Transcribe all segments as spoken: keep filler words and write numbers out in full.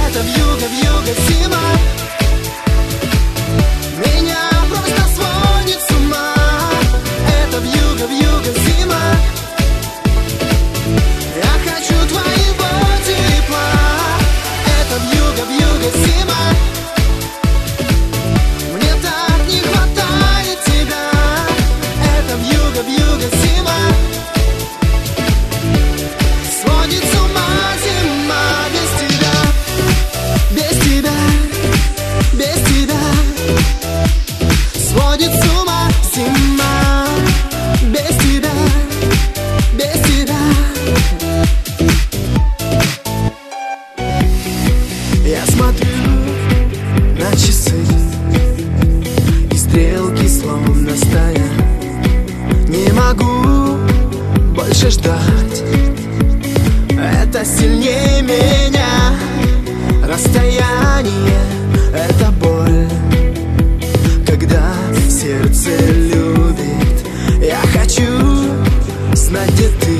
Это вьюга, вьюга, зима. Меня просто сводит с ума. Это вьюга, вьюга, зима. Я хочу твоего тепла. Это вьюга, вьюга, зима. Мне так не хватает тебя. Это вьюга, вьюга, зима. Сводит с ума зима без тебя. Без тебя, без тебя. Сводит с ума зима. Без тебя, без тебя. Я смотрю на часы, и стрелки словно стоят. Не могу больше ждать. Это сильнее меня. Расстояние — это боль. Когда сердце любит, я хочу знать, где ты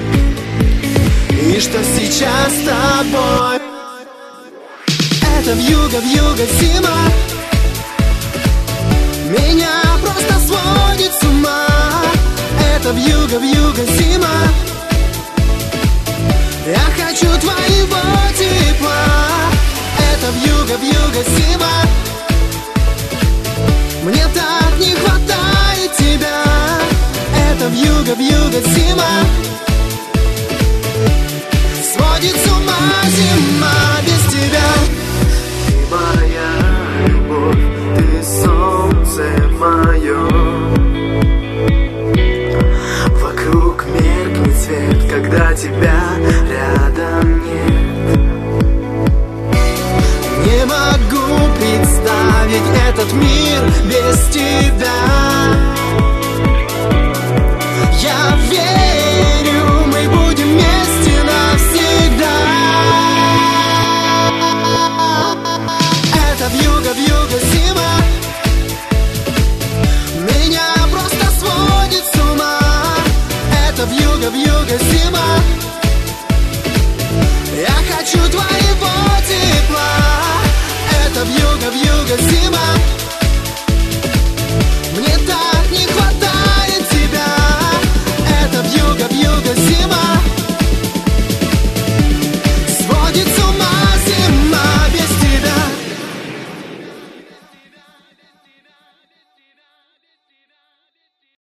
и что сейчас с тобой. Это вьюга, вьюга, зима. Меня просто сводит с ума. Это вьюга, вьюга, зима. Я хочу твоего тепла. Это вьюга, вьюга, зима. Мне так не хватает тебя. Это вьюга, вьюга, зима. Сводит с ума зима без тебя. Ты моя любовь, ты солнце мое. Вокруг меркнет свет, когда тебя рядом нет. Не могу представить этот мир без тебя. Я верю, мы будем вместе навсегда. Это вьюга, вьюга, зима. Меня просто сводит с ума. Это вьюга, вьюга, зима. Я хочу твоего тепла. Это вьюга, вьюга, зима.